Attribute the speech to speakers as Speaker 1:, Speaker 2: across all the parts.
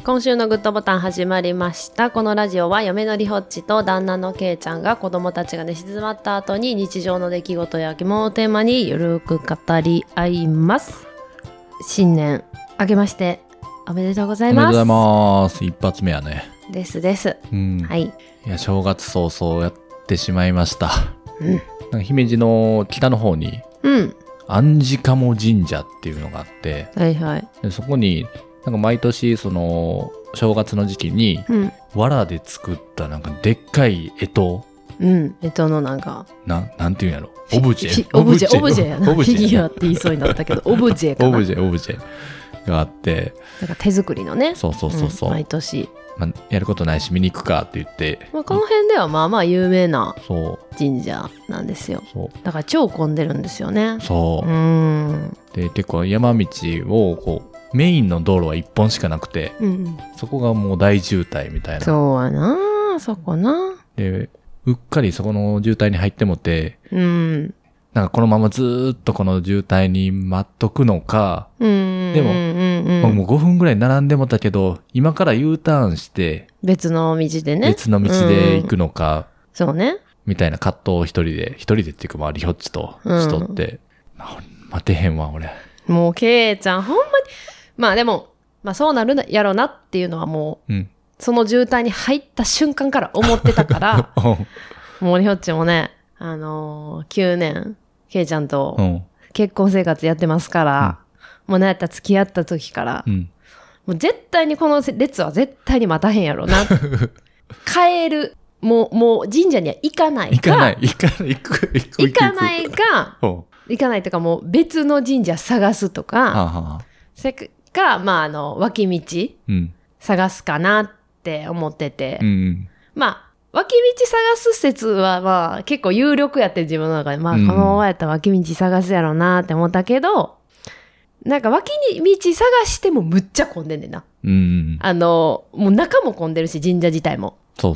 Speaker 1: 今週のグッドボタン始まりました。このラジオは嫁のりほっちと旦那のけいちゃんが子供たちが寝静まった後に日常の出来事や疑問をテーマにゆるく語り合います。新年明けましておめでとうございます。
Speaker 2: おめでとうございます。一発目やね。
Speaker 1: ですです。はい。
Speaker 2: いや、正月早々やってしまいました。
Speaker 1: うん。
Speaker 2: なんか姫路の北の方に、安治鴨神社っていうのがあって、
Speaker 1: はいはい。
Speaker 2: でそこに、なんか毎年、その、正月の時期に、藁で作ったなんかでっかい干支。
Speaker 1: 干支のなんか。
Speaker 2: なんていうんやろ。オブジェ。
Speaker 1: オブジェやな。フィギュアって言いそうになったけど、オブジェかな。
Speaker 2: オブジェがあって。
Speaker 1: なんか手作りのね。
Speaker 2: そう。
Speaker 1: 毎年。
Speaker 2: まあ、やることないし見に行くかって言って。
Speaker 1: まあ、この辺ではまあまあ有名な神社なんですよ。だから超混んでるんですよね。で、結構山道をこう、メインの道路は一本しかなくて、そこがもう大渋滞みたいな。そうやな、そこな。
Speaker 2: で、うっかりそこの渋滞に入ってもて、なんかこのままずーっとこの渋滞に待っとくのか、でも、もう5分ぐらい並んでもたけど、今から U ターンして、
Speaker 1: 別の道でね。
Speaker 2: 別の道で行くのか、
Speaker 1: そうね。み
Speaker 2: たいな葛藤を一人でっていうかまあリホッチとしとって、待てへんわ、俺。
Speaker 1: もうケイちゃん、ほんまに、まあでも、まあそうなるやろなっていうのはもう、その渋滞に入った瞬間から思ってたから、もうリホッチもね、9年、ケイちゃんと結婚生活やってますから、もうなんやったら付き合った時から、もう絶対にこの列は絶対に待たへんやろな。帰る。もう神社には行かないか。行かないとかもう別の神社探すとか、まあ脇道探すかなって思ってて。まあ、脇道探す説はまあ結構有力やって自分の中で、まあこのままやったら脇道探すやろうなって思ったけど、なんか脇道探してもむっちゃ混んでんねんな。もう中も混んでるし、神社自体も。そう。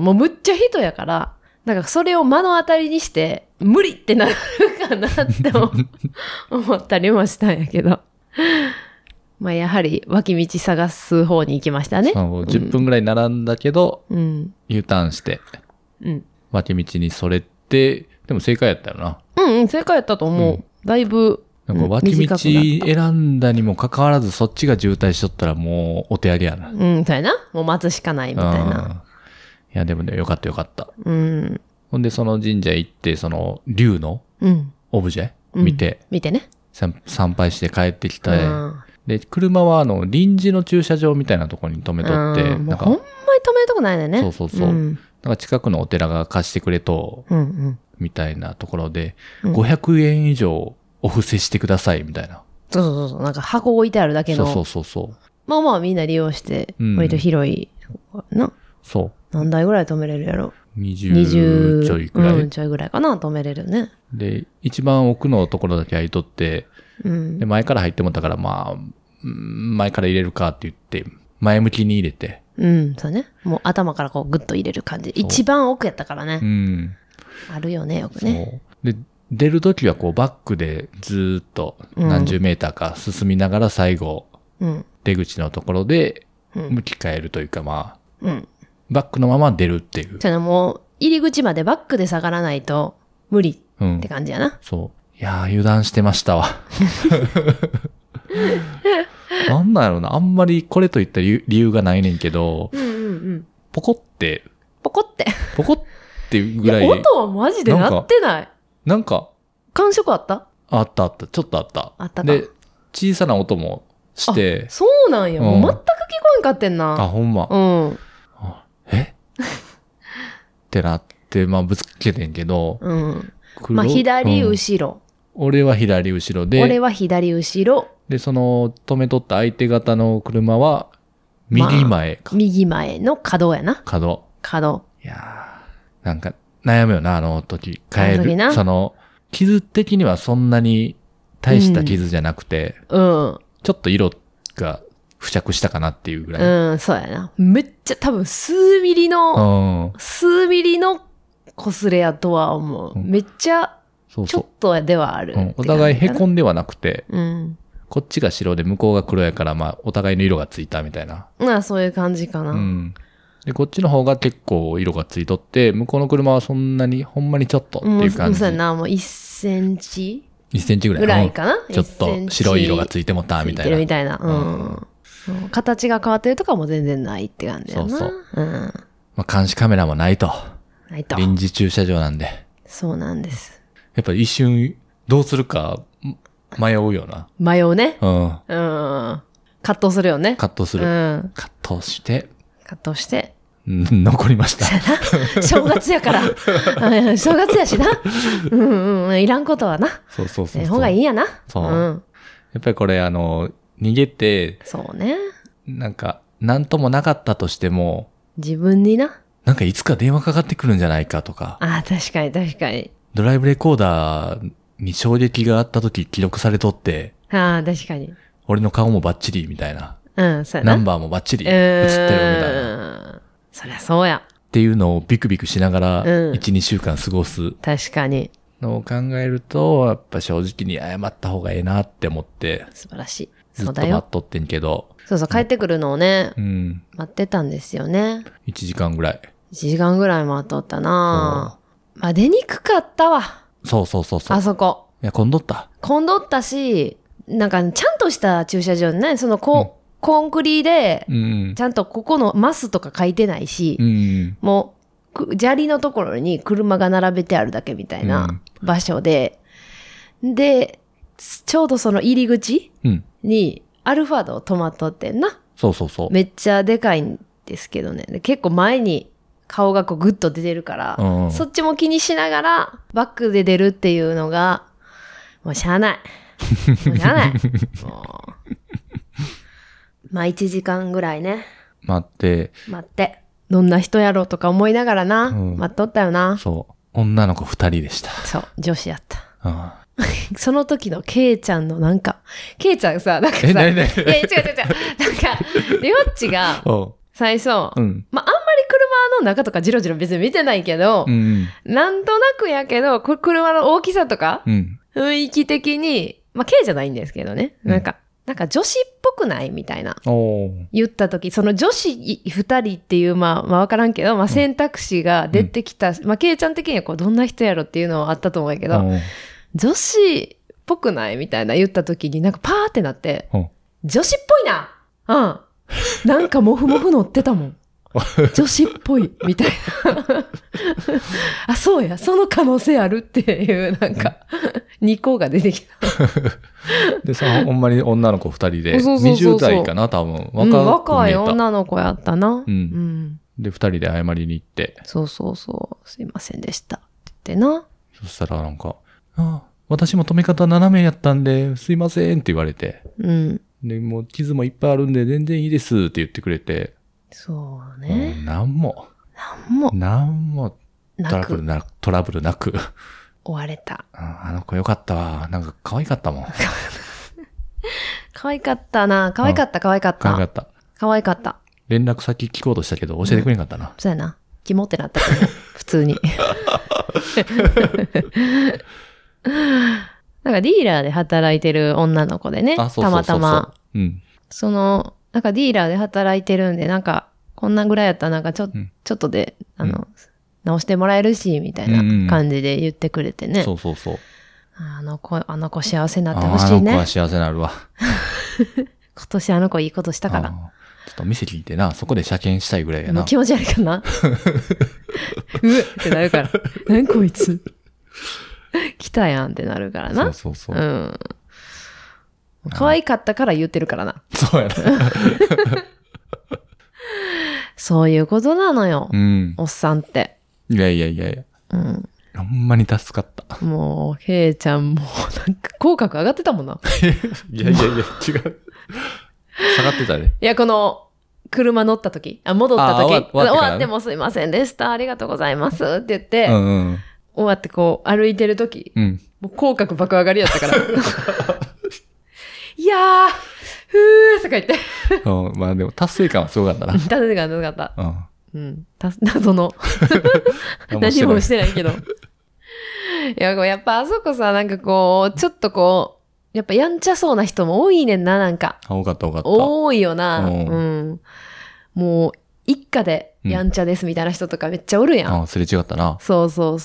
Speaker 1: もうむっちゃ人やから、なんかそれを目の当たりにして、無理ってなるかなって思ったりもしたんやけど。まあやはり脇道探す方に行きましたね。
Speaker 2: 10分ぐらい並んだけど、U ターンして、脇道にそれて、でも正解やったよな。
Speaker 1: 正解やったと思う。だいぶ、
Speaker 2: なんか脇道選んだにもかかわらずそっちが渋滞しとったらもうお手上げやな。
Speaker 1: そうやな。もう待つしかないみたいな。
Speaker 2: いやでもね、よかった。ほんでその神社行って、その竜のオブジェ見てね。参拝して帰ってきた。で、車は臨時の駐車場みたいなところに止めとって。
Speaker 1: なんかほんまに止めるとこないんだよね。
Speaker 2: そう。なんか近くのお寺が貸してくれと、みたいなところで、500円以上お布施してくださいみたいな。
Speaker 1: そう。なんか箱置いてあるだけの。
Speaker 2: そう。
Speaker 1: まあまあみんな利用して、割と広いな。
Speaker 2: そう。
Speaker 1: 何台ぐらい止めれるやろ。
Speaker 2: 20ちょいぐらい。
Speaker 1: ちょいぐらいかな、止めれるね。
Speaker 2: で、一番奥のところだけ空いとって、で、前から入ってもったから、まあ、前から入れるかって言って、前向きに入れて。
Speaker 1: そうね。もう頭からこうグッと入れる感じ。一番奥やったからね。あるよね、よくね。
Speaker 2: で、出るときはこうバックでずーっと何十メーターか進みながら最後、出口のところで向き変えるというかまあ、バックのまま出るっていう。
Speaker 1: もう入り口までバックで下がらないと無理って感じやな。
Speaker 2: そう。いやー油断してましたわ。なんなんやろな。あんまりこれといった理由がないねんけど、ポコっていうぐらい。
Speaker 1: 音はマジで鳴ってない。
Speaker 2: なんか、
Speaker 1: 感触あった？
Speaker 2: あった。ちょっとあった。
Speaker 1: あったか。
Speaker 2: で、小さな音もして。
Speaker 1: そうなんや。もう全く聞こえんかってんな。
Speaker 2: ほんま。ってなって、まあぶつけてんけど。
Speaker 1: まあ左後ろ。
Speaker 2: 俺は左後ろで。で、その止めとった相手方の車は、右前か。
Speaker 1: 右前の角やな。
Speaker 2: 角。いやー、なんか悩むよな、あの時。その、傷的にはそんなに大した傷じゃなくて、ちょっと色が付着したかなっていうぐらい。
Speaker 1: そうやな。めっちゃ多分数ミリの擦れやとは思う。めっちゃ、ちょっとではある。
Speaker 2: お互い凹んではなくて、 こっちが白で向こうが黒やから、まあ、お互いの色がついたみたいな。
Speaker 1: まあ、そういう感じかな。
Speaker 2: で、こっちの方が結構色がついとって、向こうの車はそんなに、ほんまにちょっとっていう感じ。
Speaker 1: そうやな、もう1センチ
Speaker 2: 1センチぐ
Speaker 1: らいかな、
Speaker 2: ちょっと白い色がついてもたみたいな。
Speaker 1: みたいな。形が変わってるとかも全然ないって感じやな。そう。
Speaker 2: まあ、監視カメラもないと。臨時駐車場なんで。
Speaker 1: そうなんです。
Speaker 2: やっぱり一瞬どうするか迷うよな。
Speaker 1: 迷うね。葛藤するよね。
Speaker 2: 葛藤する。葛藤して。
Speaker 1: 残
Speaker 2: りました。
Speaker 1: 正月やから。正月やしな。いらんことはな。
Speaker 2: そう。
Speaker 1: 方がいいんやな。
Speaker 2: そう。やっぱりこれ逃げて。
Speaker 1: そうね。
Speaker 2: なんか、なんともなかったとしても。
Speaker 1: 自分にな。
Speaker 2: なんかいつか電話かかってくるんじゃないかとか。
Speaker 1: 確かに。
Speaker 2: ドライブレコーダーに衝撃があった時記録されとって。
Speaker 1: 確かに。
Speaker 2: 俺の顔もバッチリみたいな。
Speaker 1: そうやな。
Speaker 2: ナンバーもバッチリ映ってるみたいな。
Speaker 1: そりゃそうや。
Speaker 2: っていうのをビクビクしながら、1、2週間過ごす。
Speaker 1: 確かに。
Speaker 2: のを考えると、やっぱ正直に謝った方がええなって思って。
Speaker 1: 素晴らしい。
Speaker 2: ずっと待っとってんけど。
Speaker 1: そう、帰ってくるのをね、待ってたんですよね。
Speaker 2: 1時間ぐらい。
Speaker 1: 1時間ぐらい待っとったなまあ出にくかったわ。
Speaker 2: そう。
Speaker 1: あそこ。
Speaker 2: いや、混んどったし、なんかちゃんとした駐車場ね、コンクリで、ちゃんとここのマスとか書いてないし、もう、砂利のところに車が並べてあるだけみたいな場所で、で、ちょうどその入り口にアルファード止まっとってんな。 そう。
Speaker 1: めっちゃでかいんですけどね。結構前に顔がこうグッと出てるから、そっちも気にしながらバックで出るっていうのが、もうしゃあない。まあ1時間ぐらいね。
Speaker 2: 待って。
Speaker 1: どんな人やろうとか思いながらな。待っとったよな。
Speaker 2: そう。女の子2人でした。
Speaker 1: そう。女子やった。その時のケイちゃんのケイちゃんさ、なんかさ、違う。なんか、りょっちが、最初、まあ、あんまり車の中とかジロジロ別に見てないけど、なんとなくやけど、車の大きさとか、雰囲気的に、まあ、ケイじゃないんですけどね。なんか女子っぽくないみたいな。言ったとき、その女子二人っていう、まあわからんけど、まあ選択肢が出てきた、まあケイちゃん的にはこうどんな人やろっていうのはあったと思うけど、女子っぽくないみたいな言ったときになんかパーってなって、女子っぽいななんかモフモフ乗ってたもん。女子っぽいみたいなそうや、その可能性あるっていうなんか2個が出てきた
Speaker 2: でさ、ほんまに女の子2人で20代かな多分
Speaker 1: 若い女の子やったな、
Speaker 2: で2人で謝りに行って、
Speaker 1: そうすいませんでしたって言ってな。
Speaker 2: そしたらなんか私も止め方斜めやったんですいませんって言われて、でもう傷もいっぱいあるんで全然いいですって言ってくれて、
Speaker 1: そうね。
Speaker 2: なんもトラブルなく
Speaker 1: 終われた。
Speaker 2: あの子よかったわ。なんか可愛かったもん。
Speaker 1: 可愛かったな。可愛かった。
Speaker 2: 連絡先聞こうとしたけど教えてくれんかったな。
Speaker 1: そうやな。キモってなったけど、普通に。なんかディーラーで働いてる女の子でね、たまたま。なんかディーラーで働いてるんで、なんか、こんなぐらいやったらなんかちょっとで、直してもらえるし、みたいな感じで言ってくれてね。
Speaker 2: そう。
Speaker 1: あの子幸せになってほしいね。
Speaker 2: あの子は幸せになるわ。
Speaker 1: 今年あの子いいことしたから。
Speaker 2: ちょっと店聞いてな、そこで車検したいぐらいやな。
Speaker 1: 気持ち悪いかなうえってなるから。何こいつ。来たやんってなるからな。
Speaker 2: そう。
Speaker 1: 可愛かったから言ってるからな。
Speaker 2: そうやな。
Speaker 1: そういうことなのよ。おっさんって。
Speaker 2: いや。ほんまに助かった。
Speaker 1: もう、ケイちゃんも、なんか、口角上がってたもんな。
Speaker 2: いや、違う。下がってたね。
Speaker 1: いや、この、車乗った時、戻った時、終わってもすいませんでした、ありがとうございますって言って、終わってこう、歩いてる時、もう口角爆上がりやったから。いやー、ふーとか言って。
Speaker 2: まあでも達成感はすごかったな。
Speaker 1: 達成感はすごかった。謎の。何もしてないけど。いや、やっぱあそこさ、なんかこう、ちょっとこやっぱやんちゃそうな人も多いねんな、なんか。
Speaker 2: 多かった。
Speaker 1: 多いよな。もう、一家でやんちゃですみたいな人とかめっちゃおるやん。
Speaker 2: すれ違ったな。
Speaker 1: そう。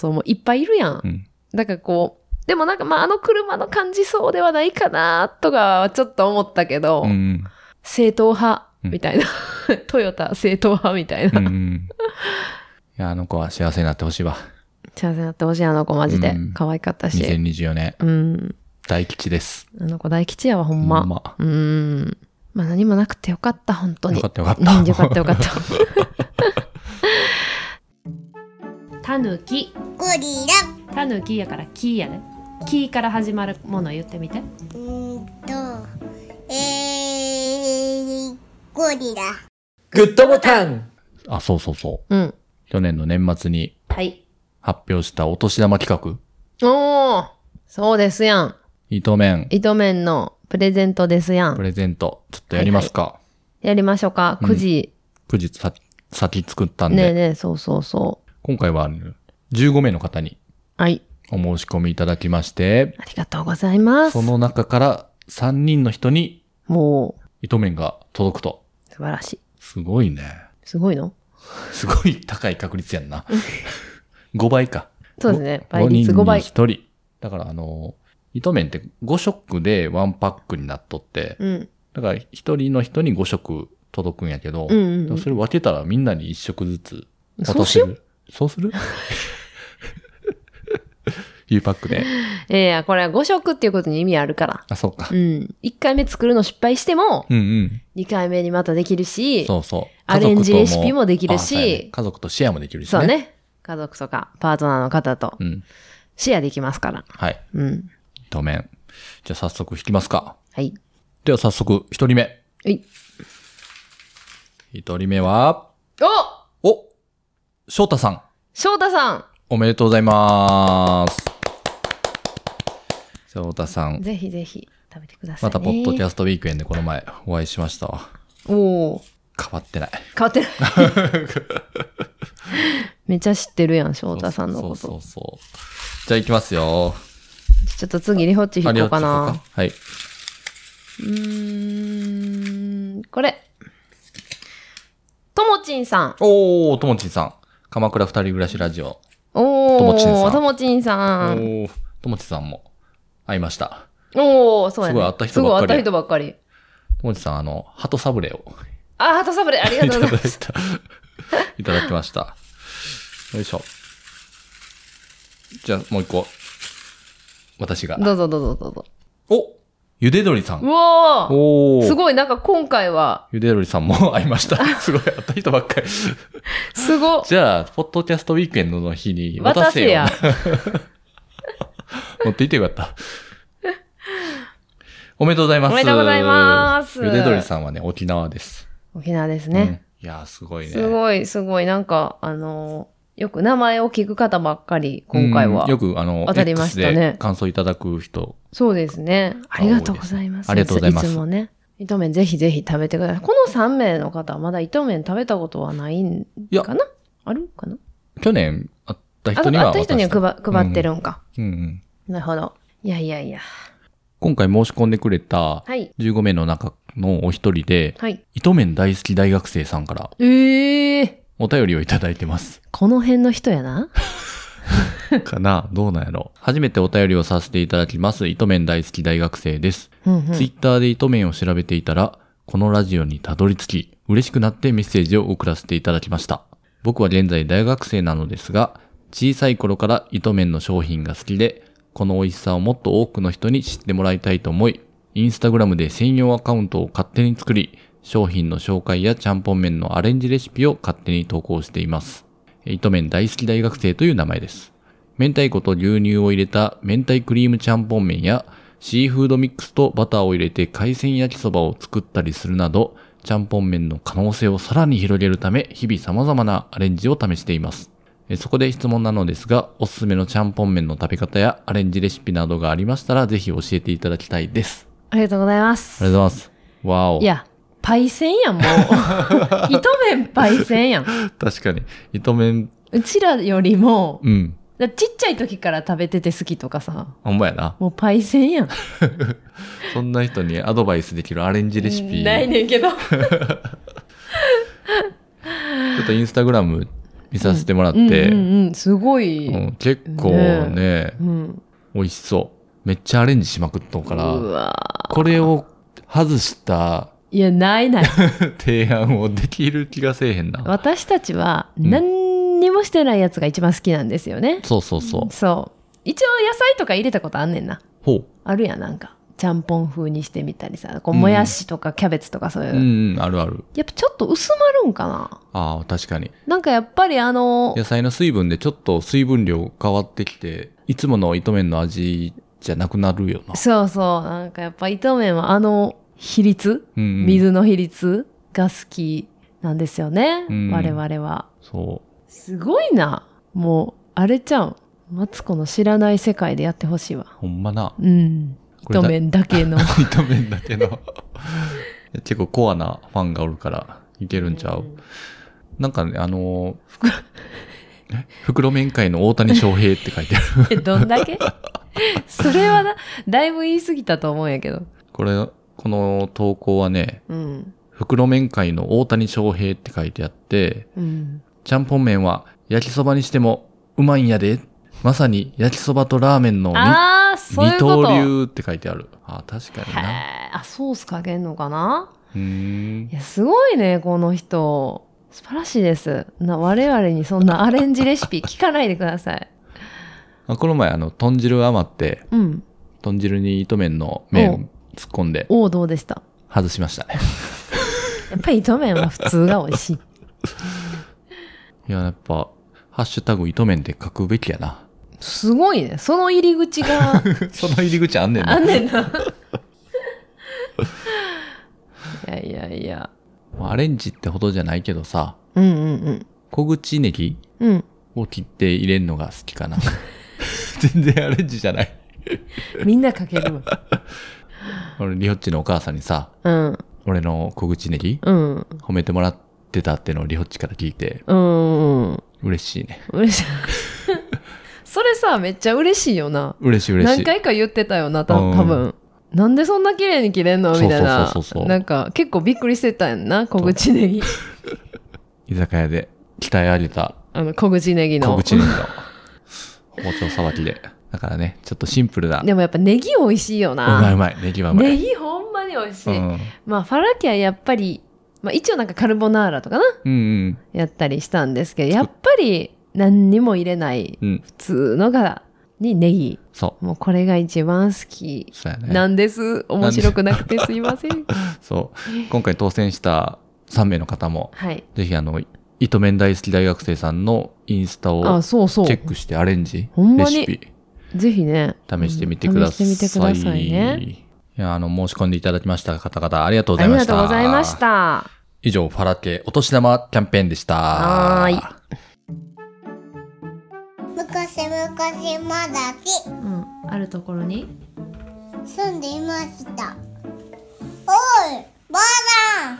Speaker 1: もういっぱいいるやん。だからこう、でもなんかあの車の感じそうではないかな、とかちょっと思ったけど、正統派みたいな。トヨタ正統派みたいな。
Speaker 2: いや、あの子は幸せになってほしいわ。
Speaker 1: 幸せになってほしい、あの子マジで。可愛かったし。
Speaker 2: 2024年。大吉です。
Speaker 1: あの子大吉やわ、ほんま。何もなくてよかった、本当に。
Speaker 2: よかった。
Speaker 1: よかった。たぬき。
Speaker 3: ゴリラ。
Speaker 1: たぬきやからきやね。きから始まるもの言ってみて。
Speaker 3: ゴリラ。
Speaker 2: グッドボタン。そう。去年の年末に発表したお年玉企
Speaker 1: 画。そうですやん。
Speaker 2: 糸麺
Speaker 1: のプレゼントですやん。
Speaker 2: プレゼント。ちょっとやりますか。
Speaker 1: やりましょうか。9時
Speaker 2: 先作ったんで。
Speaker 1: ねえ、そう。
Speaker 2: 今回は15名の方に。お申し込みいただきまして。
Speaker 1: ありがとうございます。
Speaker 2: その中から3人の人に、
Speaker 1: もう、
Speaker 2: 糸麺が届くと。
Speaker 1: 素晴らしい。
Speaker 2: すごいね。
Speaker 1: すごいの？
Speaker 2: すごい高い確率やんな。5倍か。
Speaker 1: そうですね。倍率5倍。
Speaker 2: 5人に1人。だから糸麺って5食で1パックになっとって、だから1人の人に5食届くんやけど、それ分けたらみんなに1食ずつ渡せる。そうするU パックで。
Speaker 1: これは5食っていうことに意味あるから。
Speaker 2: そうか。
Speaker 1: 1回目作るの失敗しても、2回目にまたできるし、アレンジレシピもできるし、
Speaker 2: 家族とシェアもできるしね。
Speaker 1: そうね。家族とかパートナーの方とシェアできますから。
Speaker 2: はい。糸麺。じゃあ早速引きますか。
Speaker 1: はい。
Speaker 2: では早速1人目。1人目は、翔太さん。おめでとうございます。翔太さん。
Speaker 1: ぜひぜひ食べてくださいね。
Speaker 2: またポッドキャストウィークエンでこの前お会いしましたわ。変わってない。
Speaker 1: めっちゃ知ってるやん、翔太さんのこと。
Speaker 2: そう。じゃあ行きますよ。
Speaker 1: ちょっと次リホッチ引こうかな。
Speaker 2: はい。
Speaker 1: これ。ともちんさん。
Speaker 2: ともちんさん。鎌倉二人暮らしラジオ。
Speaker 1: ともちんさん。ともちん
Speaker 2: さんも会いました。
Speaker 1: そうやね。
Speaker 2: すごい会った人ばっかり。ともちんさん、鳩サブレを。
Speaker 1: 鳩サブレ、ありがとうございます。
Speaker 2: いただきました。よいしょ。じゃあ、もう一個。私が。
Speaker 1: どうぞ。
Speaker 2: ゆでどりさん。
Speaker 1: すごい、なんか今回は。
Speaker 2: ゆでどりさんも会いました。すごい、会った人ばっかり。
Speaker 1: すごい。
Speaker 2: じゃあ、ポッドキャストウィークエンドの日に
Speaker 1: 渡せや。
Speaker 2: 持っていてよかった。おめでとうございます。
Speaker 1: おめでとうございます。
Speaker 2: ゆでどりさんはね、沖縄です。
Speaker 1: 沖縄ですね。
Speaker 2: いやー、すごいね。
Speaker 1: すごい。なんか、よく名前を聞く方ばっかり、今回は。
Speaker 2: よく、
Speaker 1: 当たりましたね。
Speaker 2: X で感想いただく人。
Speaker 1: そうですね。ありがとうございます。
Speaker 2: ありがとうございます。
Speaker 1: いつもね。糸麺ぜひぜひ食べてください。この3名の方はまだ糸麺食べたことはないんかな？あるかな？
Speaker 2: 去年会った人には
Speaker 1: 配ってるんか。なるほど。いや。
Speaker 2: 今回申し込んでくれた15名の中のお一人で、糸麺大好き大学生さんからお便りをいただいてます。
Speaker 1: この辺の人やな
Speaker 2: かな？どうなんやろ。初めてお便りをさせていただきます。糸麺大好き大学生です。ツイッターで糸麺を調べていたら、このラジオにたどり着き、嬉しくなってメッセージを送らせていただきました。僕は現在大学生なのですが、小さい頃から糸麺の商品が好きで、この美味しさをもっと多くの人に知ってもらいたいと思い、インスタグラムで専用アカウントを勝手に作り、商品の紹介やちゃんぽん麺のアレンジレシピを勝手に投稿しています。糸麺大好き大学生という名前です。明太子と牛乳を入れた明太クリームちゃんぽん麺や、シーフードミックスとバターを入れて海鮮焼きそばを作ったりするなど、ちゃんぽん麺の可能性をさらに広げるため、日々様々なアレンジを試しています。そこで質問なのですが、おすすめのちゃんぽん麺の食べ方やアレンジレシピなどがありましたら、ぜひ教えていただきたいです。
Speaker 1: ありがとうございます。
Speaker 2: ありがとうございます。わお。
Speaker 1: いや、パイセンやん、もう。糸麺パイセンやん。
Speaker 2: 確かに。糸麺。
Speaker 1: うちらよりも、 だちっちゃい時から食べてて好きとかさ。
Speaker 2: ほんまやな。
Speaker 1: もうパイセンやん。
Speaker 2: そんな人にアドバイスできるアレンジレシピ。
Speaker 1: ないねんけど。ちょ
Speaker 2: っとインスタグラム見させてもらって。
Speaker 1: すごい、
Speaker 2: 結構ね、美味しそう。めっちゃアレンジしまくっとうから、これを外した
Speaker 1: いや、ない
Speaker 2: 提案をできる気がせえへんな。
Speaker 1: 私たちは何にもしてないやつが一番好きなんですよね。
Speaker 2: そうそうそう。
Speaker 1: そう。一応野菜とか入れたことあんねんな。
Speaker 2: ほう。
Speaker 1: あるやん、なんか。ちゃんぽん風にしてみたりさ。こうもやしとかキャベツとかそういう。
Speaker 2: あるある。
Speaker 1: やっぱちょっと薄まるんかな。
Speaker 2: ああ、確かに。
Speaker 1: なんかやっぱり野
Speaker 2: 菜の水分でちょっと水分量変わってきて、いつもの糸麺の味じゃなくなるよな。
Speaker 1: そうそう。なんかやっぱ糸麺は比率、水の比率が好きなんですよね。我々は。
Speaker 2: そう。
Speaker 1: すごいな。もう、あれちゃん。マツコの知らない世界でやってほしいわ。
Speaker 2: ほんまな。
Speaker 1: 糸麺だけの。
Speaker 2: 糸麺だけの。結構コアなファンがおるからいけるんちゃう。なんかね、袋麺界の大谷翔平って書いてある。
Speaker 1: どんだけそれはだいぶ言い過ぎたと思うんやけど。
Speaker 2: この投稿はね、袋麺界の大谷翔平って書いてあって、ちゃんぽん麺は焼きそばにしてもうまいんやで。まさに焼きそばとラーメンの二刀流って書いてある。あ、確かにな。
Speaker 1: ソースかけんのかな？いや、すごいね、この人。素晴らしいです。我々にそんなアレンジレシピ聞かないでください。
Speaker 2: この前、豚汁余って、豚汁に糸麺の麺突っ込んで。
Speaker 1: どうでした？
Speaker 2: 外しましたね。
Speaker 1: やっぱり糸麺は普通が美味しい。
Speaker 2: いや、やっぱ、ハッシュタグ糸麺って書くべきやな。
Speaker 1: すごいね。その入り口が。
Speaker 2: その入り口あんねんな。
Speaker 1: あんねんな。いや。
Speaker 2: アレンジってほどじゃないけどさ。小口ネギを切って入れるのが好きかな。全然アレンジじゃない。
Speaker 1: みんなかけるわ。
Speaker 2: 俺、リホッチのお母さんにさ、俺の小口ネギ、褒めてもらってたってのをリホッチから聞いて、嬉しいね。
Speaker 1: 嬉しい。それさ、めっちゃ嬉しいよな。
Speaker 2: 嬉しい。
Speaker 1: 何回か言ってたよな、多分。なんでそんな綺麗に切れんのみたいな。なんか、結構びっくりしてたんな、小口ネギ。
Speaker 2: 居酒屋で鍛え上げた。
Speaker 1: 小口ネギの。
Speaker 2: 小口ネギの。包丁さばきで。だからね、ちょっとシンプルな。
Speaker 1: でもやっぱネギ美味しいよな。
Speaker 2: うまい。ネギはうまい。
Speaker 1: ネギほんまに美味しい。まあ、ファラキはやっぱり、まあ一応なんかカルボナーラとかな。やったりしたんですけど、やっぱり何にも入れない、普通のにネギ。
Speaker 2: そう。
Speaker 1: もうこれが一番好きなんです。面白くなくてすいません。
Speaker 2: そう。今回当選した3名の方も、ぜひ糸麺大好き大学生さんのインスタをチェックしてアレンジレシピ。
Speaker 1: ぜひね。
Speaker 2: 試してみてください。
Speaker 1: 試してみてくださいね。
Speaker 2: いや、申し込んでいただきました方々ありがとうございました。
Speaker 1: ありがとうございました。
Speaker 2: 以上、ファラ家お年玉キャンペーンでした。
Speaker 3: 昔まだし、
Speaker 1: あるところに
Speaker 3: 住んでいました。おい、ばあさん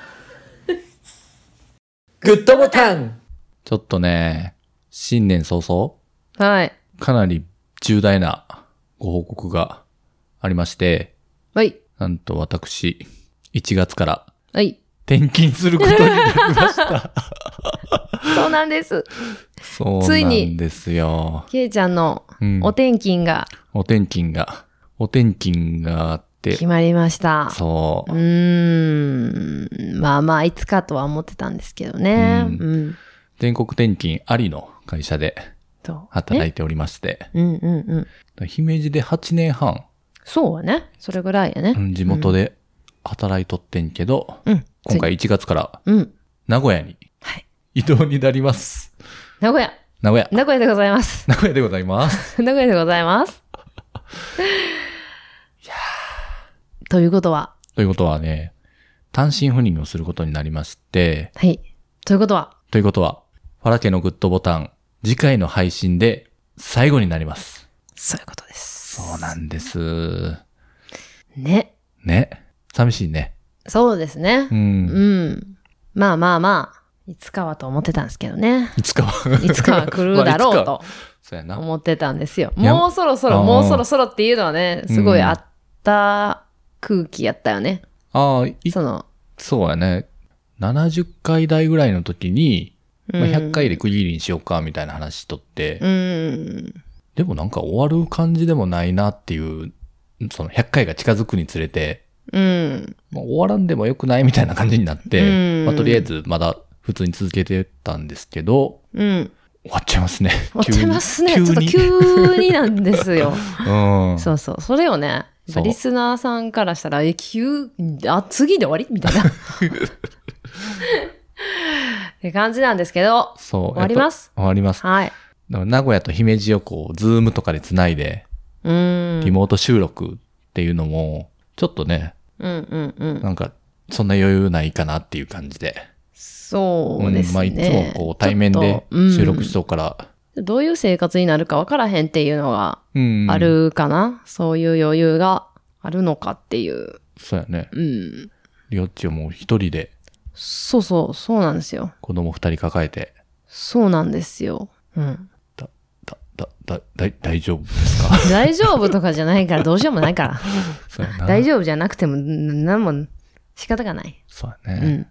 Speaker 2: グッドボタン。ちょっとね、新年早々、かなり重大なご報告がありまして、なんと私、1月から、転勤することになりました。
Speaker 1: そうなんです。
Speaker 2: そうなんですよ。
Speaker 1: ケイちゃんのお転勤が
Speaker 2: あって。
Speaker 1: 決まりました。
Speaker 2: そう。
Speaker 1: まあ、いつかとは思ってたんですけどね。
Speaker 2: 全国転勤ありの会社で働いておりまして。姫路で8年半。
Speaker 1: そうね。それぐらいやね。
Speaker 2: 地元で働いとってんけど、今回1月から、名古屋に移動になります。
Speaker 1: 名古屋でございます。
Speaker 2: 名古屋でございます。
Speaker 1: 名古屋でございます。いやということは
Speaker 2: ね、単身赴任をすることになりまして、
Speaker 1: ということは、
Speaker 2: ファラ家のグッドボタン、次回の配信で最後になります。
Speaker 1: そういうことです。
Speaker 2: そうなんです。
Speaker 1: ね。
Speaker 2: 寂しいね。
Speaker 1: そうですね。まあ。 いつかはと思ってたんですけどね。
Speaker 2: いつかは。
Speaker 1: いつかは来るだろうと
Speaker 2: そうやな。
Speaker 1: 思ってたんですよ。もうそろそろっていうのはね、すごいあった空気やったよね。
Speaker 2: そうやね。70回台ぐらいの時に、100回で区切りにしようかみたいな話しとって、でもなんか終わる感じでもないなっていう、その100回が近づくにつれて、終わらんでもよくないみたいな感じになって、とりあえずまだ普通に続けてたんですけど、終わっちゃいますね。
Speaker 1: 終わっちゃいますね。ちょっと急になんですよ。そうそう。それをね、リスナーさんからしたら、次で終わりみたいな。って感じなんですけど、終わります。
Speaker 2: 終わります。
Speaker 1: はい。
Speaker 2: 名古屋と姫路をこう、ズームとかで繋いで、リモート収録っていうのも、ちょっとね、なんか、そんな余裕ないかなっていう感じで。
Speaker 1: そうですね。
Speaker 2: いつもこう、対面で収録しそうから。
Speaker 1: どういう生活になるか分からへんっていうのがあるかな。そういう余裕があるのかっていう。
Speaker 2: そうやね。りょっちはもう一人で。
Speaker 1: そうなんですよ。
Speaker 2: 子供2人抱えて。
Speaker 1: そうなんですよ。
Speaker 2: 大丈夫ですか？
Speaker 1: 大丈夫とかじゃないからどうしようもないから。大丈夫じゃなくても何も仕方がない。
Speaker 2: そうやね。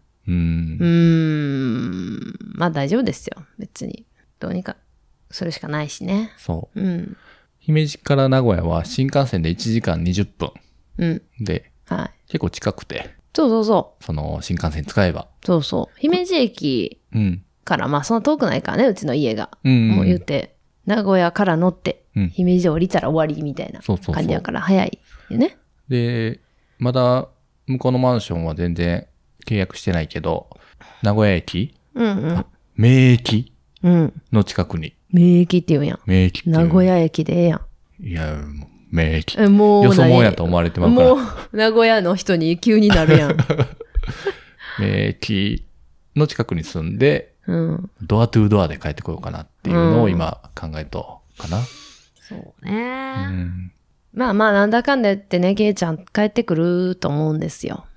Speaker 1: まあ大丈夫ですよ。別に。どうにかするしかないしね。
Speaker 2: そう。姫路から名古屋は新幹線で1時間20分。で、結構近くて。
Speaker 1: そう。
Speaker 2: その新幹線使えば。
Speaker 1: そう。姫路駅からまあそんな遠くないからね、うちの家が。もう言って、名古屋から乗って、姫路降りたら終わりみたいな感じやから早いよね。
Speaker 2: で、まだ向こうのマンションは全然契約してないけど、名古屋駅、名駅の近くに。
Speaker 1: 名駅って言うやん。
Speaker 2: 名駅って
Speaker 1: 名古屋駅でええやん。
Speaker 2: いや、名駅。もうよそもんやと思われてまうから。
Speaker 1: もう名古屋の人に急になるやん。
Speaker 2: 名駅の近くに住んで、ドアトゥードアで帰ってこようかなっていうのを今考えとかな。
Speaker 1: そうね。まあなんだかんだ言ってね、ケイちゃん帰ってくると思うんですよ。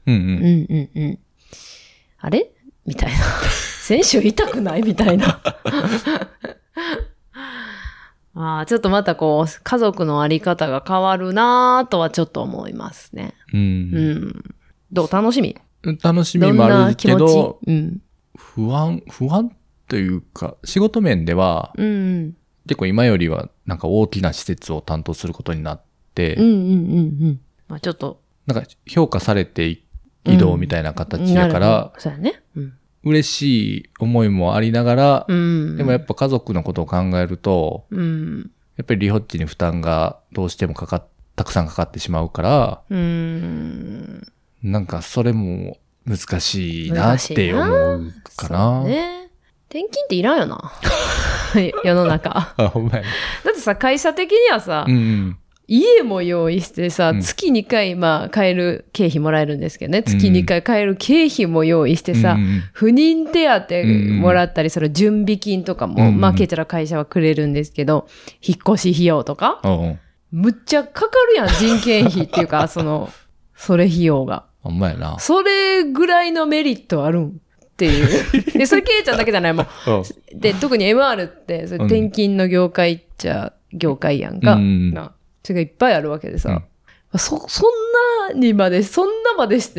Speaker 1: あれみたいな。先週痛くないみたいな。ちょっとまたこう、家族のあり方が変わるなぁとはちょっと思いますね。どう楽しみ？
Speaker 2: 楽しみもあるけど、不安というか、仕事面では、結構今よりはなんか大きな施設を担当することになって、
Speaker 1: まあちょっと、
Speaker 2: なんか評価されて移動みたいな形だから、
Speaker 1: そうやね。
Speaker 2: 嬉しい思いもありながら、でもやっぱ家族のことを考えると、やっぱりリホッチに負担がどうしてもたくさんかかってしまうから、なんかそれも難しいなって思うかな。
Speaker 1: そうね。転勤っていらんよな。世の中。
Speaker 2: ほんまやね。
Speaker 1: だってさ、会社的にはさ、家も用意してさ、月2回、帰る経費もらえるんですけどね。月2回帰る経費も用意してさ、不妊手当もらったり、それ準備金とかも、ケイちゃんの会社はくれるんですけど、引っ越し費用とか、むっちゃかかるやん、人件費っていうか、それ費用が。
Speaker 2: ほんまやな。
Speaker 1: それぐらいのメリットあるんっていう。で、それケイちゃんだけじゃないもん。で、特に MR って、それ転勤の業界っちゃ業界やんか。それがいっぱいあるわけでさ。そんなまでして、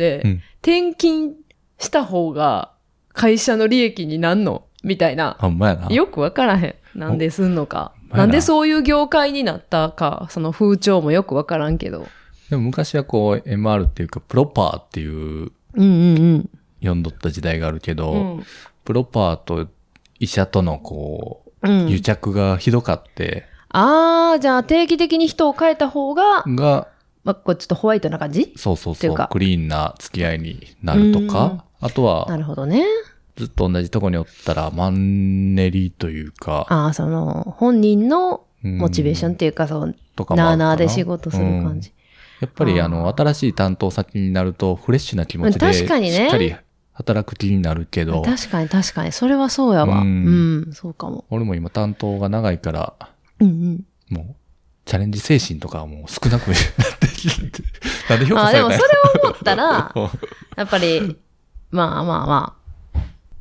Speaker 1: 転勤した方が会社の利益になんのみたいな。
Speaker 2: ほんまやな。
Speaker 1: よくわからへん。なんですんのか。なんでそういう業界になったか、その風潮もよくわからんけど。
Speaker 2: でも昔はこう MR っていうかプロパーっていう呼んどった時代があるけど、プロパーと医者とのこう、癒着がひどかって。
Speaker 1: じゃあ定期的に人を変えた方が、こうちょっとホワイトな感じ？
Speaker 2: そう。クリーンな付き合いになるとか、あとは、
Speaker 1: なるほどね。
Speaker 2: ずっと同じとこにおったらマンネリというか。
Speaker 1: その、本人のモチベーションっていうか、なあなあで仕事する感じ。
Speaker 2: やっぱり新しい担当先になるとフレッシュな気持ちでしっかり働く気になるけど。
Speaker 1: 確かに。それはそうやわ。そうかも。
Speaker 2: 俺も今担当が長いから、もう、チャレンジ精神とかはもう少なくなってきて。なんで評価されたんや。
Speaker 1: でもそれを思ったら、やっぱり、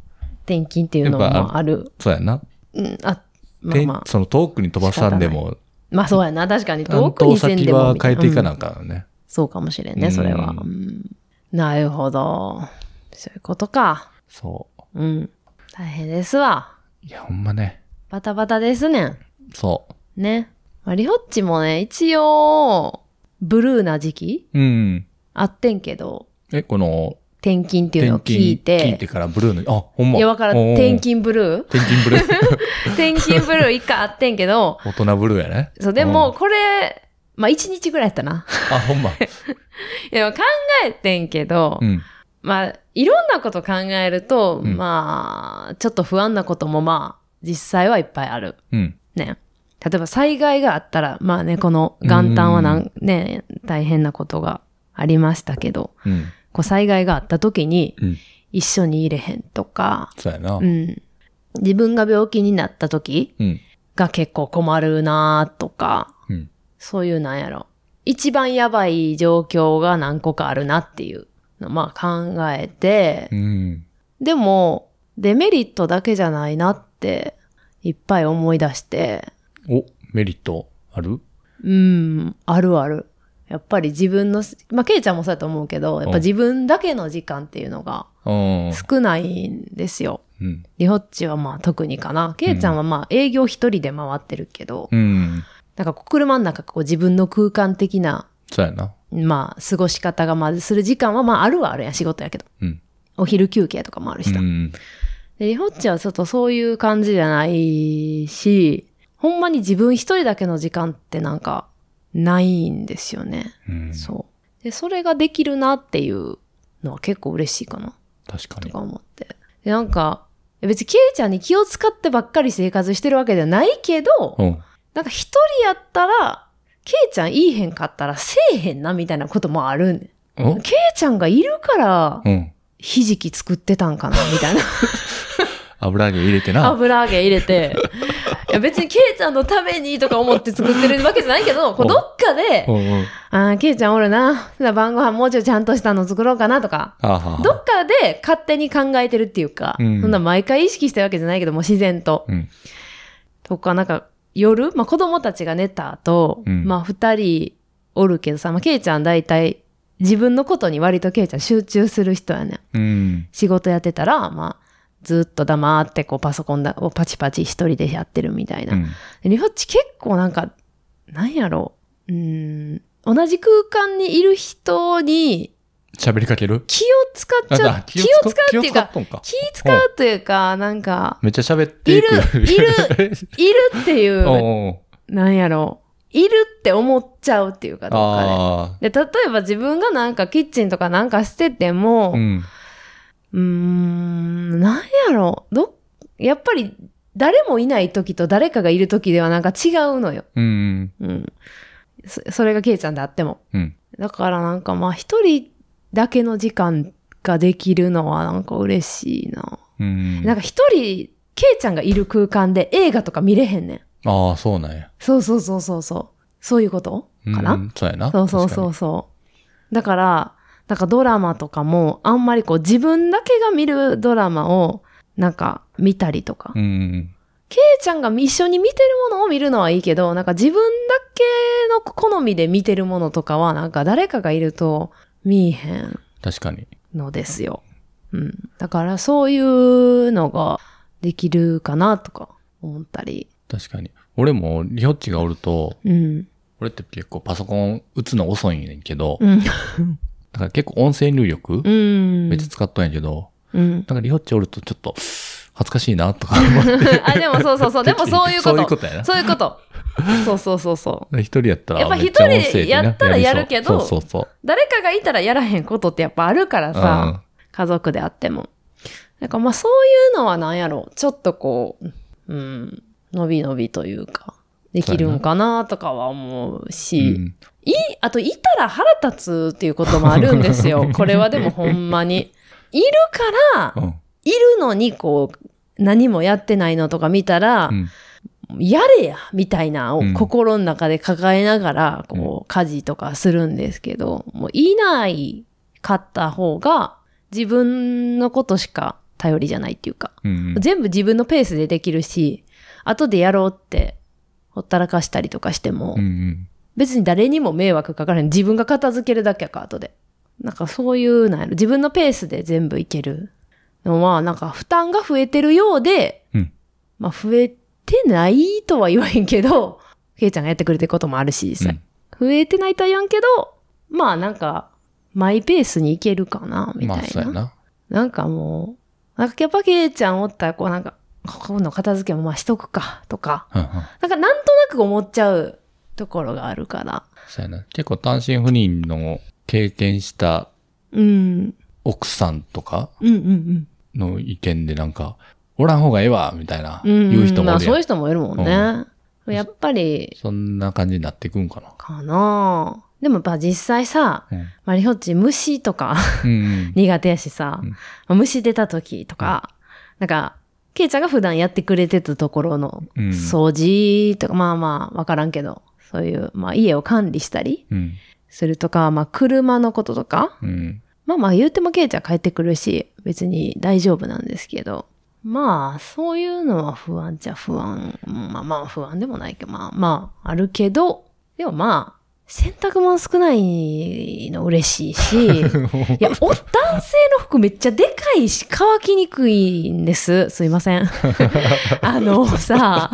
Speaker 1: 転勤っていうのもある。
Speaker 2: そうやな。
Speaker 1: うん、
Speaker 2: その遠くに飛ばさんでも。
Speaker 1: まあそうやな。確かに遠くにせんでも。
Speaker 2: 先は変えていかなあかんね、
Speaker 1: そうかもしれんね、それは。なるほど。そういうことか。
Speaker 2: そう。
Speaker 1: 大変ですわ。
Speaker 2: いや、ほんまね。
Speaker 1: バタバタですねん。
Speaker 2: そう。
Speaker 1: ね。リホッチもね、一応、ブルーな時期あってんけど。
Speaker 2: この、
Speaker 1: 転勤っていうのを聞いて。
Speaker 2: 聞いてからブルーの、ほんま。
Speaker 1: いや、わからん。転勤ブルー
Speaker 2: 転勤ブルー
Speaker 1: 転勤ブルー一回あってんけど。
Speaker 2: 大人ブルーやね。
Speaker 1: そう、でも、これ、まあ、1日ぐらいやったな。
Speaker 2: ほんま。
Speaker 1: いや、考えてんけど、まあ、いろんなこと考えると、まあ、ちょっと不安なこともまあ、実際はいっぱいある。ね。例えば災害があったら、まあね、この元旦はね、大変なことがありましたけど、こう災害があった時に、一緒に入れへんとか、
Speaker 2: そうやな。
Speaker 1: 自分が病気になった時が結構困るなとか、そういうなんやろ。一番やばい状況が何個かあるなっていうのまあ考えて、でもデメリットだけじゃないなっていっぱい思い出して。
Speaker 2: メリットある？
Speaker 1: あるある。やっぱり自分の、まあケイちゃんもそうだと思うけど、やっぱ自分だけの時間っていうのが少ないんですよ。リホッチはまあ特にかな。ケイちゃんはまあ営業一人で回ってるけど、なんか車の中こう自分の空間的な、
Speaker 2: そうやな。
Speaker 1: まあ過ごし方がまずする時間はまああるはあるやん、仕事やけど。お昼休憩とかもあるしさ。でリホッチはちょっとそういう感じじゃないし、ほんまに自分一人だけの時間ってなんかないんですよね。そう。で、それができるなっていうのは結構嬉しいかな。
Speaker 2: 確かに。
Speaker 1: とか思って。で、なんか、別にケイちゃんに気を使ってばっかり生活してるわけではないけど、なんか一人やったら、ケイちゃんいいへんかったらせえへんなみたいなこともあるんで。ケイちゃんがいるから、ひじき作ってたんかなみたいな。
Speaker 2: 油揚げ入れてな。
Speaker 1: 油揚げ入れて。いや別にケイちゃんのためにとか思って作ってるわけじゃないけど、こうどっかで、ケイちゃんおるな。晩ご飯もうちょいちゃんとしたの作ろうかなとか、どっかで勝手に考えてるっていうか、そんな毎回意識したわけじゃないけど、もう自然と。とか、なんか夜、まあ子供たちが寝た後、まあ二人おるけどさ、まあケイちゃん大体自分のことに割とケイちゃん集中する人やねん。仕事やってたら、まあ、ずっと黙ってこうパソコンをパチパチ一人でやってるみたいな。リホッチ結構なんか、なんやろう。同じ空間にいる人に、
Speaker 2: 喋りかける？
Speaker 1: 気を使っちゃう。気を使うっていうか、気使うというか、なんか、
Speaker 2: めっちゃ喋っていく。
Speaker 1: いるっていう、なんやろう。いるって思っちゃうっていうか、どっかで。で、例えば自分がなんかキッチンとかなんかしてても、なんやろやっぱり誰もいない時と誰かがいる時ではなんか違うのよ。それがケイちゃんであっても。だからなんかまあ一人だけの時間ができるのはなんか嬉しいな。なんか一人、ケイちゃんがいる空間で映画とか見れへんねん。
Speaker 2: そうなんや。
Speaker 1: そう。そういうことかな？
Speaker 2: そうやな。
Speaker 1: そう。だから、なんかドラマとかもあんまりこう自分だけが見るドラマをなんか見たりとか。ケイちゃんが一緒に見てるものを見るのはいいけど、なんか自分だけの好みで見てるものとかはなんか誰かがいると見えへん。
Speaker 2: 確かに。
Speaker 1: のですよ。だからそういうのができるかなとか思ったり。
Speaker 2: 確かに。俺もリホッチがおると、俺って結構パソコン打つの遅いんねんけど、だから結構音声入力、めっちゃ使っとんやけど、なんかリホッチおるとちょっと恥ずかしいなとか思って。
Speaker 1: でもそう。でもそういうこと。
Speaker 2: そういうことやな。
Speaker 1: そういうこと。そう。
Speaker 2: 一人やったら
Speaker 1: やっぱ一人でやったらやるけど、
Speaker 2: そう。
Speaker 1: 誰かがいたらやらへんことってやっぱあるからさ、家族であっても。なんかまあそういうのはなんやろ、ちょっとこう、のびのびというか、できるんかなとかは思うし、あといたら腹立つっていうこともあるんですよ。これはでもほんまに。いるから、いるのにこう、何もやってないのとか見たら、やれやみたいなを心の中で抱えながら、こう、家事とかするんですけど、もういないかった方が、自分のことしか頼りじゃないっていうか、全部自分のペースでできるし、後でやろうってほったらかしたりとかしても、別に誰にも迷惑かからない。自分が片付けるだけやから、後で。なんかそういうのやろ。自分のペースで全部いけるのは、なんか負担が増えてるようで、まあ増えてないとは言わへんけど、ケイちゃんがやってくれてることもあるし、増えてないとは言わんけど、まあなんか、マイペースにいけるかな、みたいな。まあそうやな。なんかもう、なんかやっぱケイちゃんおったら、こうなんか、ここの片付けもまあしとくか、とか、なんかなんとなく思っちゃうところがあるから。
Speaker 2: そうやな。結構単身赴任の経験した、奥さんとかの意見でなんか、おらん方がええわ、みたいな、言う人もいるやん。
Speaker 1: まあそういう人もいるもんね。やっぱり。
Speaker 2: そんな感じになっていくんかな。
Speaker 1: かなぁ。でもやっぱ実際さ、マリホッチ虫とか苦手やしさ、虫出た時とか、なんか、ケイちゃんが普段やってくれてたところの掃除とか、まあまあわからんけど、そういう、まあ家を管理したりするとか、まあ車のこととか、まあまあ言うてもケイちゃん帰ってくるし、別に大丈夫なんですけど、まあそういうのは不安っちゃ不安。まあまあ不安でもないけど、まあまああるけど、でもまあ、洗濯物少ないの嬉しいし、いや、男性の服めっちゃでかいし乾きにくいんです。すいません。さ、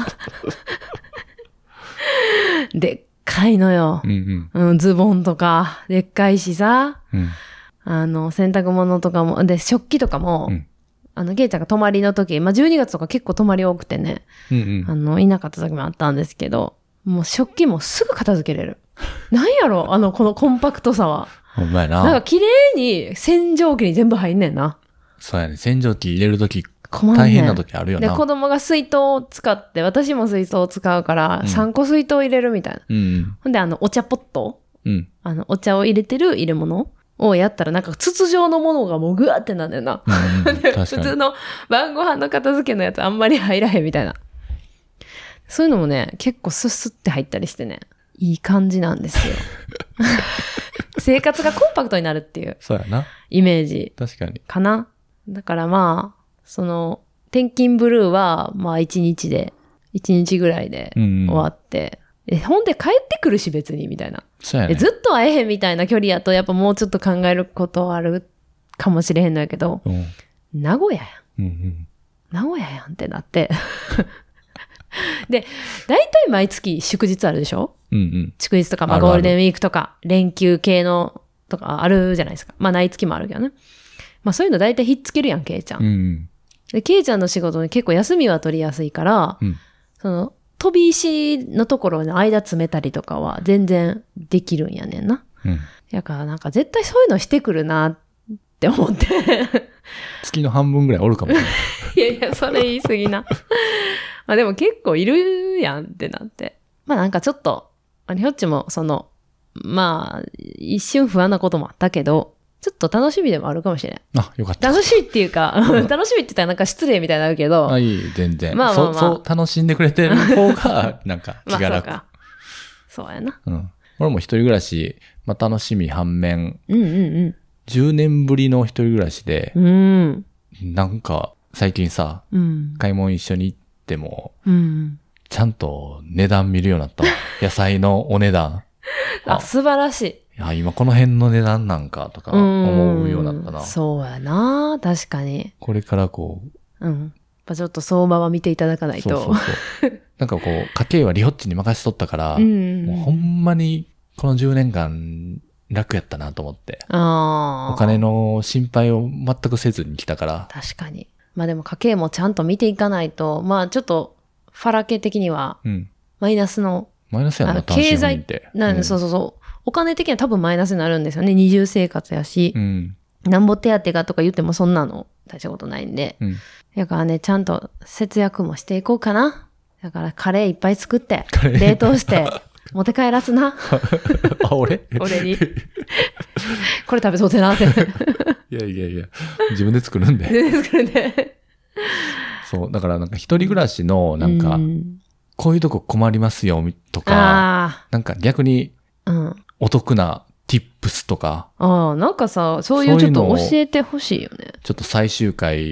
Speaker 1: でっかいのよ。ズボンとか、でっかいしさ、洗濯物とかも、で、食器とかも、ケイちゃんが泊まりの時、まあ、12月とか結構泊まり多くてね、いなかった時もあったんですけど、もう食器もすぐ片付けれる。なんやろこのコンパクトさは。
Speaker 2: ほんまやな。
Speaker 1: なんか綺麗に洗浄機に全部入んねんな。
Speaker 2: そうやね。洗浄機入れるとき、大変なときあるよな。
Speaker 1: で、子供が水筒を使って、私も水筒を使うから、3個水筒入れるみたいな。ほんで、お茶ポット、お茶を入れてる入れ物をやったら、なんか筒状のものがもうぐわってなんだよな。普通の晩ご飯の片付けのやつあんまり入らへんみたいな。そういうのもね、結構スッスって入ったりしてね、いい感じなんですよ。生活がコンパクトになるっていう。
Speaker 2: そうやな。
Speaker 1: イメージ。
Speaker 2: 確かに。
Speaker 1: かな。だからまあ、転勤ブルーは、まあ1日ぐらいで終わって、ほんで帰ってくるし別に、みたいな。
Speaker 2: そうやね。
Speaker 1: ずっと会えへんみたいな距離やと、やっぱもうちょっと考えることあるかもしれへんのやけど、名古屋やん。名古屋やんってなって。で、大体毎月祝日あるでしょ？祝日とか、まあゴールデンウィークとか、連休系のとかあるじゃないですか。まあない月もあるけどね。まあそういうの大体ひっつけるやん、ケイちゃん。で、ケイちゃんの仕事に結構休みは取りやすいから、飛び石のところの間詰めたりとかは全然できるんやねんな。だからなんか絶対そういうのしてくるなって思って。
Speaker 2: 月の半分ぐらいおるかもしれない。
Speaker 1: いやいや、それ言い過ぎな。まあでも結構いるやんってなって。まあなんかちょっと、ひょっちもまあ、一瞬不安なこともあったけど、ちょっと楽しみでもあるかもしれん。
Speaker 2: あ、よかった。
Speaker 1: 楽しいっていうか、楽しみって言ったらなんか失礼みたいになるけど。
Speaker 2: いい、全然。
Speaker 1: まあまあまあ。
Speaker 2: そう楽しんでくれてる方が、なんか気が楽。
Speaker 1: そうやな。
Speaker 2: 俺も一人暮らし、まあ楽しみ反面、10年ぶりの一人暮らしで、なんか最近さ、買い物一緒に行っても、ちゃんと値段見るようになった。野菜のお値段。
Speaker 1: 素晴らしい。
Speaker 2: いや、今この辺の値段なんかとか思うようになったな。
Speaker 1: そうやな。確かに。
Speaker 2: これからこう。
Speaker 1: やっぱちょっと相場は見ていただかないと。
Speaker 2: そうなんかこう、家計はリホッチに任せとったから、もうほんまにこの10年間楽やったなと思って。お金の心配を全くせずに来たから。
Speaker 1: 確かに。まあでも家計もちゃんと見ていかないと、まあちょっと、ファラ系的には、マイナスの、
Speaker 2: マイナスやな、経済って。
Speaker 1: そう。お金的には多分マイナスになるんですよね。二重生活やし。なんぼ手当がとか言ってもそんなの大したことないんで。だからね、ちゃんと節約もしていこうかな。だからカレーいっぱい作って、冷凍して、持って帰らすな。
Speaker 2: 俺
Speaker 1: に。これ食べそうてなって。
Speaker 2: いや、自分で作るんで。そう、だからなんか一人暮らしの、なんか、こういうとこ困りますよ、とか、なんか逆に、お得な tips とか。
Speaker 1: なんかさ、そういうちょっと教えてほしいよね。
Speaker 2: ちょっと最終回、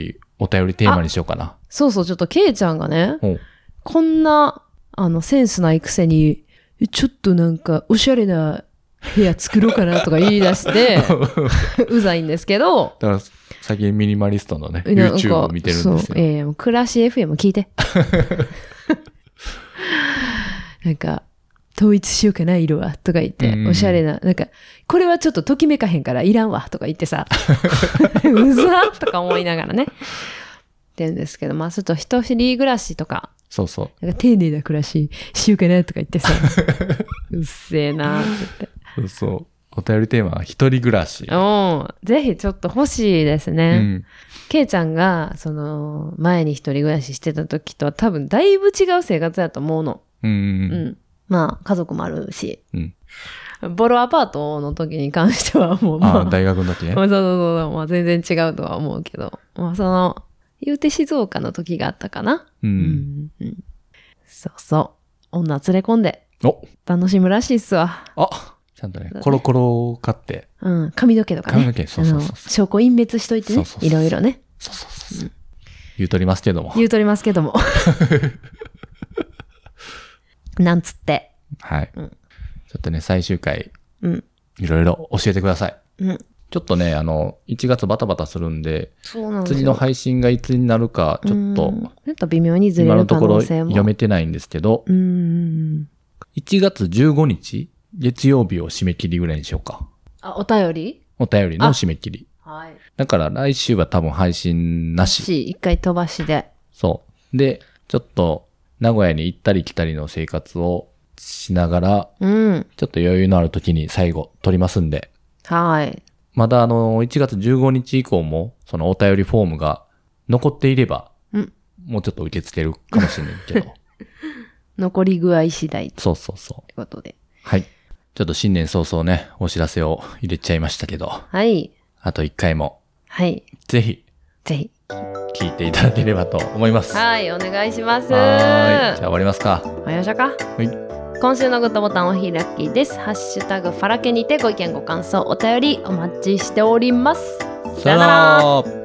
Speaker 2: お便りテーマにしようかな。
Speaker 1: そうそう、ちょっとケイちゃんがね、こんな、センスないくせに、ちょっとなんか、おしゃれな部屋作ろうかなとか言い出して、うざいんですけど。
Speaker 2: だから、最近ミニマリストのね、YouTube を見てるんですよ。
Speaker 1: そう、暮らし FM 聞いて。なんか、統一しようかな、色は、とか言って、おしゃれな、なんか、これはちょっとときめかへんからいらんわ、とか言ってさ、うざとか思いながらね。って言うんですけど、まあ、ちょっと一人暮らしとか、
Speaker 2: そうそう。
Speaker 1: なんか丁寧な暮らししようかな、とか言ってさ、うっせえなって言って。
Speaker 2: そうそう。お便りテーマは一人暮らし。
Speaker 1: ぜひちょっと欲しいですね。ケイちゃんが、前に一人暮らししてた時とは多分だいぶ違う生活だと思うの。まあ、家族もあるし。ボロアパートの時に関してはもう、
Speaker 2: 大学の時ね。
Speaker 1: そう、まあ、全然違うとは思うけど。まあ、言うて静岡の時があったかな。そうそう。女連れ込んで。楽しむらしいっすわ。
Speaker 2: ちゃんとね、コロコロ買って。
Speaker 1: 髪の毛とかね。
Speaker 2: 髪の毛、そう。
Speaker 1: 証拠隠滅しといてね。いろいろね。
Speaker 2: そう。言うとりますけども。
Speaker 1: なんつって。
Speaker 2: はい。ちょっとね、最終回、いろいろ教えてください。ちょっとね、1月バタバタするんで、次の配信がいつになるか、ちょっと、
Speaker 1: 微妙にずれる可能性も。
Speaker 2: 今のところ読めてないんですけど、1月15日、月曜日を締め切りぐらいにしようか。
Speaker 1: お便り
Speaker 2: の締め切り。だから来週は多分配信なし。
Speaker 1: 一回飛ばしで。
Speaker 2: そう。で、ちょっと、名古屋に行ったり来たりの生活をしながら、ちょっと余裕のある時に最後撮りますんで。まだ1月15日以降も、そのお便りフォームが残っていれば、もうちょっと受け付けるかもしれないけど。
Speaker 1: 残り具合次第。
Speaker 2: そう。
Speaker 1: ということで。
Speaker 2: はい。ちょっと新年早々ね、お知らせを入れちゃいましたけど。
Speaker 1: はい。
Speaker 2: あと1回も。
Speaker 1: はい。
Speaker 2: ぜひ。聞いていただければと思います。
Speaker 1: はい、お願いします。
Speaker 2: じゃあ終わりますか。
Speaker 1: 終わりましょうか。今週のグッドボタンお開きです。ハッシュタグファラケにてご意見ご感想お便りお待ちしております。
Speaker 2: さよなら。